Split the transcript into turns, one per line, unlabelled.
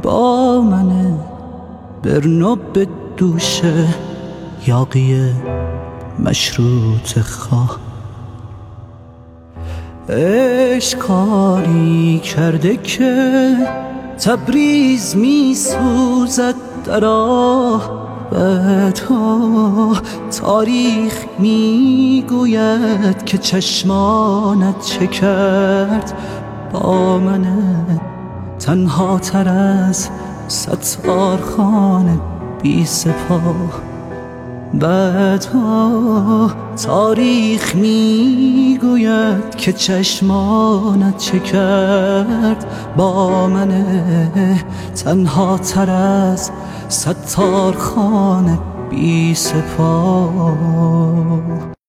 با منه، برنو به دوشه یاقی مشروط خواه. عشق کاری کرده که تبریز می سوزد در راه، بعدها تاریخ می گوید که چشمانت چه کرد. با منه تنها تر از ستارخانه بی سپاه، بعدها تاریخ می گوید که چشمانت چه کرد. با منه تنها تر از ستارخانه بی سپاه.